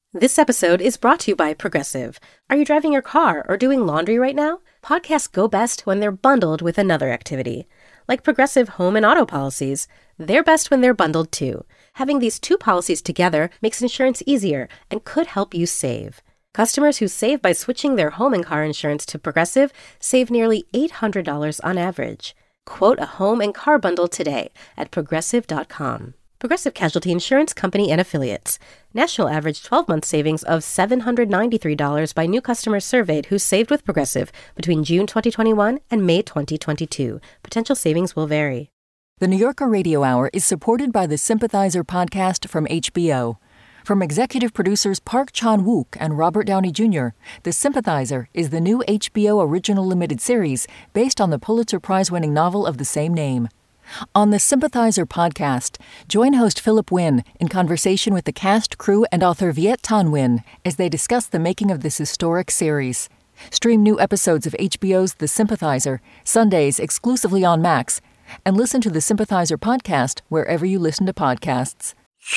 This episode is brought to you by Progressive. Are you driving your car or doing laundry right now? Podcasts go best when they're bundled with another activity. Like Progressive home and auto policies, they're best when they're bundled too. Having these two policies together makes insurance easier and could help you save. Customers who save by switching their home and car insurance to Progressive save nearly $800 on average. Quote a home and car bundle today at Progressive.com. Progressive Casualty Insurance Company and Affiliates. National average 12-month savings of $793 by new customers surveyed who saved with Progressive between June 2021 and May 2022. Potential savings will vary. The New Yorker Radio Hour is supported by the Sympathizer podcast from HBO. From executive producers Park Chan-wook and Robert Downey Jr., The Sympathizer is the new HBO original limited series based on the Pulitzer Prize-winning novel of the same name. On the Sympathizer podcast, join host Philip Wynn in conversation with the cast, crew, and author Viet Thanh Nguyen as they discuss the making of this historic series. Stream new episodes of HBO's The Sympathizer, Sundays exclusively on Max, and listen to the Sympathizer podcast wherever you listen to podcasts.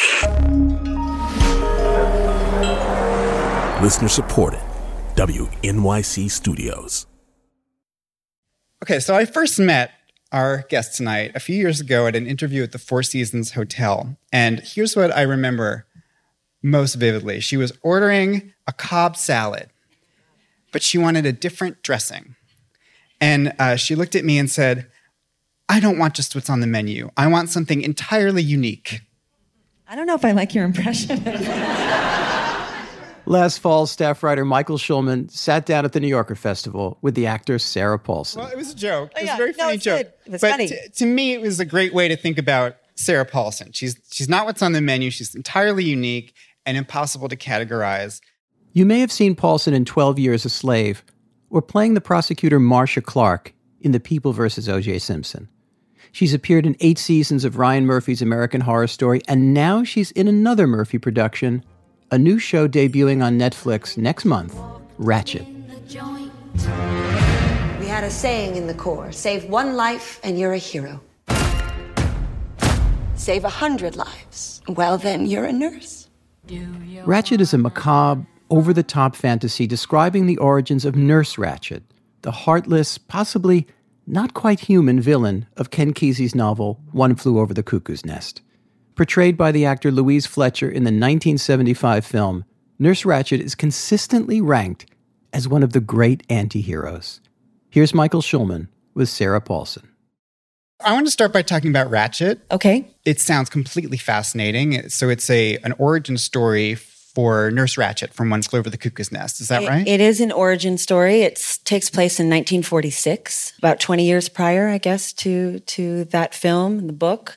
Listener supported. WNYC Studios. Okay, so I first met our guest tonight a few years ago at an interview at the Four Seasons Hotel. And here's what I remember most vividly. She was ordering a Cobb salad, but she wanted a different dressing. And she looked at me and said, "I don't want just what's on the menu. I want something entirely unique." I don't know if I like your impression. Last fall, staff writer Michael Schulman sat down at the New Yorker Festival with the actor Sarah Paulson. Well, it was a joke. It was yeah. a very funny joke. Good. It was but funny. To me, it was a great way to think about Sarah Paulson. She's not what's on the menu. She's entirely unique and impossible to categorize. You may have seen Paulson in 12 Years a Slave or playing the prosecutor Marcia Clark in The People vs. O.J. Simpson. She's appeared in 8 seasons of Ryan Murphy's American Horror Story, and now she's in another Murphy production, a new show debuting on Netflix next month, Ratched. We had a saying in the Corps, save one life and you're a hero. Save 100 lives, well then you're a nurse. Ratched is a macabre, over-the-top fantasy describing the origins of Nurse Ratched, the heartless, possibly not quite human villain of Ken Kesey's novel, One Flew Over the Cuckoo's Nest. Portrayed by the actor Louise Fletcher in the 1975 film, Nurse Ratched is consistently ranked as one of the great anti-heroes. Here's Michael Schulman with Sarah Paulson. I want to start by talking about Ratched. Okay. It sounds completely fascinating. So it's an origin story for Nurse Ratched from One Flew Over the Cuckoo's Nest. Is that right? It is an origin story. It takes place in 1946, about 20 years prior, I guess, to that film and the book.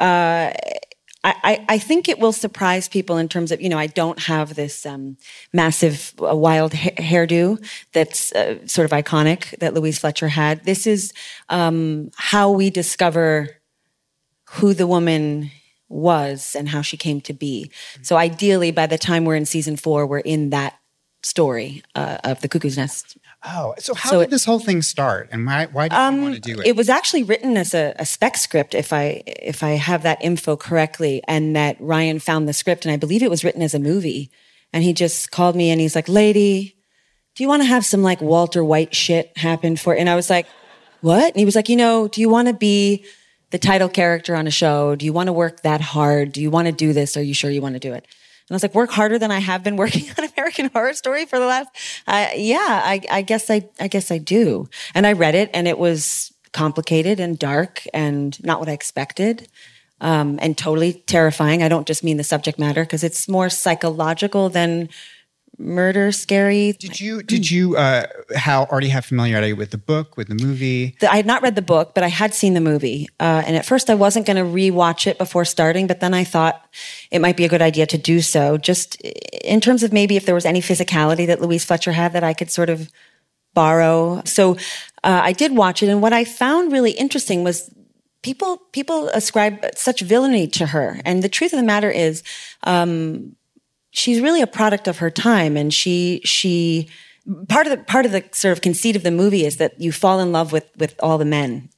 I think it will surprise people in terms of, I don't have this massive wild hairdo that's sort of iconic that Louise Fletcher had. This is how we discover who the woman was and how she came to be. So ideally, by the time we're in season 4, we're in that story of the Cuckoo's Nest. Oh, so how did this whole thing start, and why did you want to do it? It was actually written as a spec script, if I have that info correctly, and that Ryan found the script, and I believe it was written as a movie, and he just called me and he's like, "Lady, do you want to have some like Walter White shit happen for?" And I was like, "What?" And he was like, "Do you want to be the title character on a show? Do you want to work that hard? Do you want to do this? Are you sure you want to do it?" And I was like, "Work harder than I have been working on American Horror Story for the last..." I guess I do. And I read it, and it was complicated and dark and not what I expected, and totally terrifying. I don't just mean the subject matter, because it's more psychological than murder scary. Did you already have familiarity with the book, with the movie? I had not read the book, but I had seen the movie. And at first I wasn't going to rewatch it before starting, but then I thought it might be a good idea to do so, just in terms of maybe if there was any physicality that Louise Fletcher had that I could sort of borrow. So I did watch it, and what I found really interesting was people ascribe such villainy to her. And the truth of the matter is, she's really a product of her time, and she part of the sort of conceit of the movie is that you fall in love with all the men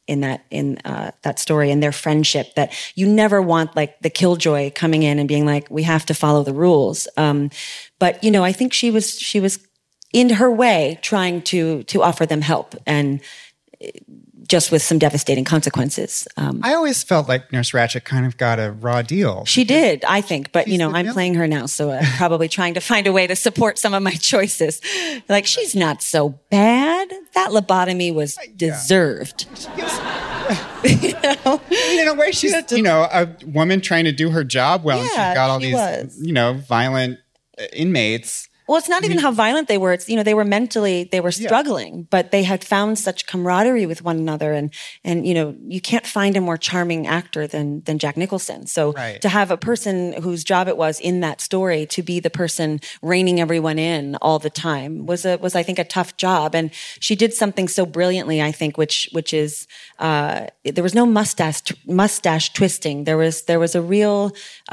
in that story, and their friendship, that you never want like the killjoy coming in and being like, we have to follow the rules. But, you know, I think she was in her way trying to offer them help, and just with some devastating consequences. I always felt like Nurse Ratched kind of got a raw deal. She did, I think. But, you know, I'm playing her now, so I'm probably trying to find a way to support some of my choices. Like, she's not so bad. That lobotomy was deserved. You know? In a way, she's, you know, a woman trying to do her job well. Yeah, and she's got all these, was. Violent inmates. Well, it's not even how violent they were. It's, they were struggling, but they had found such camaraderie with one another. And you can't find a more charming actor than Jack Nicholson. So to have a person whose job it was in that story to be the person reining everyone in all the time was I think, a tough job. And she did something so brilliantly, I think, which is, there was no mustache twisting. There was a real,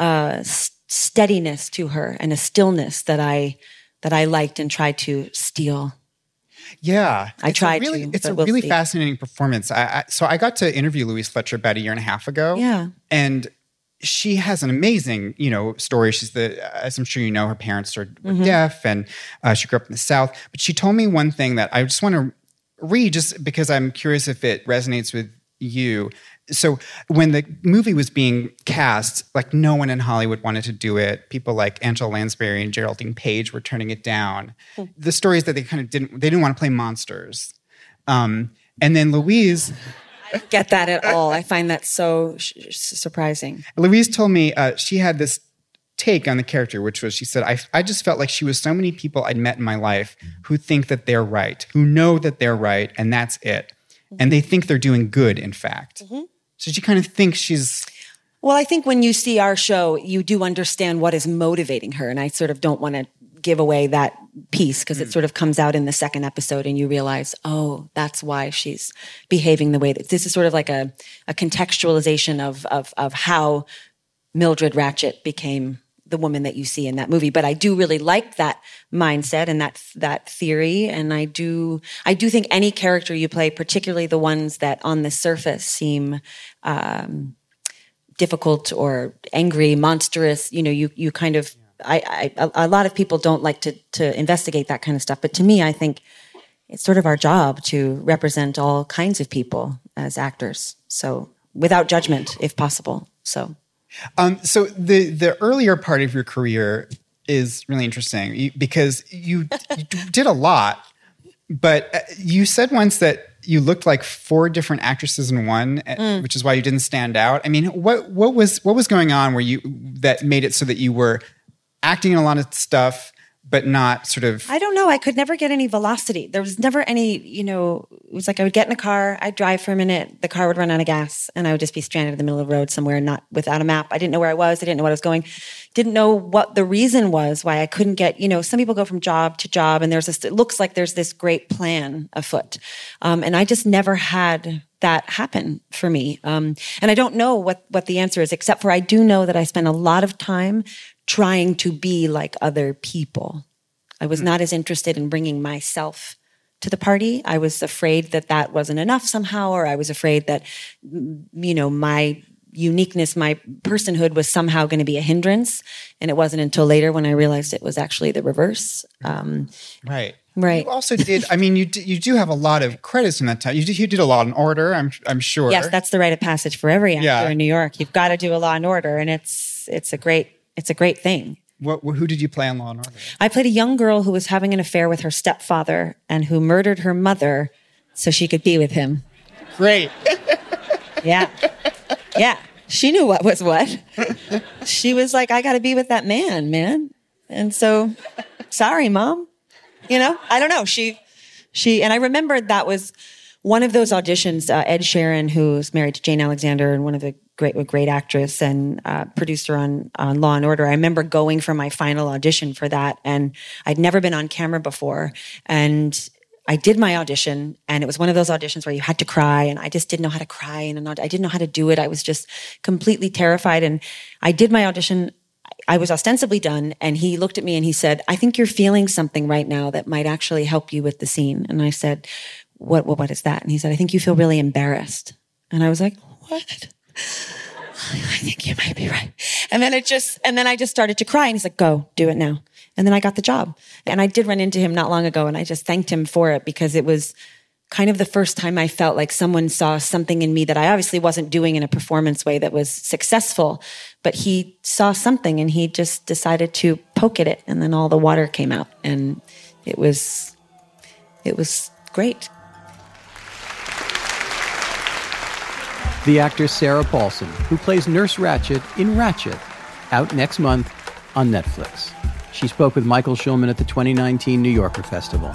steadiness to her and a stillness that I liked and tried to steal. Yeah. I tried to. It's a really fascinating performance. So I got to interview Louise Fletcher about a year and a half ago. Yeah. And she has an amazing, story. She's as I'm sure you know, her parents were deaf, and she grew up in the South. But she told me one thing that I just want to read, just because I'm curious if it resonates with you. So when the movie was being cast, like, no one in Hollywood wanted to do it. People like Angela Lansbury and Geraldine Page were turning it down. The story is that they didn't want to play monsters. And then Louise... I don't get that at all. I find that so surprising. Louise told me she had this take on the character, which was, she said, I just felt like she was so many people I'd met in my life who think that they're right, who know that they're right, and that's it. And they think they're doing good, in fact. So she kind of thinks she's... Well, I think when you see our show, you do understand what is motivating her. And I sort of don't want to give away that piece, because it sort of comes out in the second episode and you realize, oh, that's why she's behaving the way that... This is sort of like a contextualization of how Mildred Ratched became the woman that you see in that movie. But I do really like that mindset and that theory. And I do think any character you play, particularly the ones that on the surface seem difficult or angry, monstrous, you kind of, a lot of people don't like to investigate that kind of stuff. But to me, I think it's sort of our job to represent all kinds of people as actors. So without judgment, if possible. So the earlier part of your career is really interesting because you did a lot, but you said once that you looked like 4 different actresses in one, which is why you didn't stand out. I mean, what was going on that made it so that you were acting in a lot of stuff, but not sort of... I don't know. I could never get any velocity. There was never any, it was like I would get in a car, I'd drive for a minute, the car would run out of gas, and I would just be stranded in the middle of the road somewhere, not without a map. I didn't know where I was. I didn't know what I was going. Didn't know what the reason was why I couldn't get, some people go from job to job, and it looks like there's this great plan afoot. And I just never had that happen for me. And I don't know what the answer is, except for I do know that I spent a lot of time trying to be like other people. I was not as interested in bringing myself to the party. I was afraid that wasn't enough somehow, or I was afraid that, my uniqueness, my personhood was somehow going to be a hindrance. And it wasn't until later when I realized it was actually the reverse. Right. You also did, you do have a lot of credits from that time. You did a Law and Order, I'm sure. Yes, that's the rite of passage for every actor in New York. You've got to do a Law and Order, and it's a great thing. Who did you play on Law and Order? I played a young girl who was having an affair with her stepfather and who murdered her mother so she could be with him. Great. Yeah. She knew what was what. She was like, I got to be with that man. And so, sorry, Mom. I don't know. She, and I remembered that was one of those auditions, Ed Sheeran, who's married to Jane Alexander and one of the great actress and producer on Law and Order. I remember going for my final audition for that, and I'd never been on camera before. And I did my audition, and it was one of those auditions where you had to cry, and I just didn't know how to cry, and I didn't know how to do it. I was just completely terrified. And I did my audition. I was ostensibly done, and he looked at me and he said, I think you're feeling something right now that might actually help you with the scene. And I said, what is that? And he said, I think you feel really embarrassed. And I was like, what? I think you might be right. And then I just started to cry, and he's like, go, do it now. And then I got the job. And I did run into him not long ago, and I just thanked him for it, because it was kind of the first time I felt like someone saw something in me that I obviously wasn't doing in a performance way that was successful, but he saw something and he just decided to poke at it, and then all the water came out, and it was great. The actor Sarah Paulson, who plays Nurse Ratched in Ratched, out next month on Netflix. She spoke with Michael Schulman at the 2019 New Yorker Festival.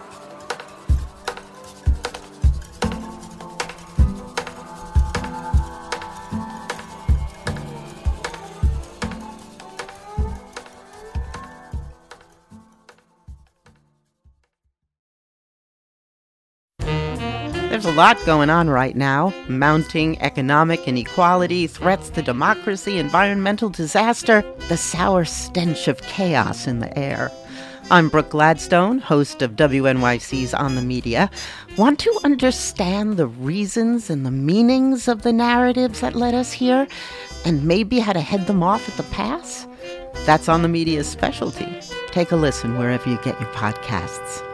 There's a lot going on right now. Mounting economic inequality, threats to democracy, environmental disaster, the sour stench of chaos in the air. I'm Brooke Gladstone, host of WNYC's On the Media. Want to understand the reasons and the meanings of the narratives that led us here, and maybe how to head them off at the pass? That's On the Media's specialty. Take a listen wherever you get your podcasts.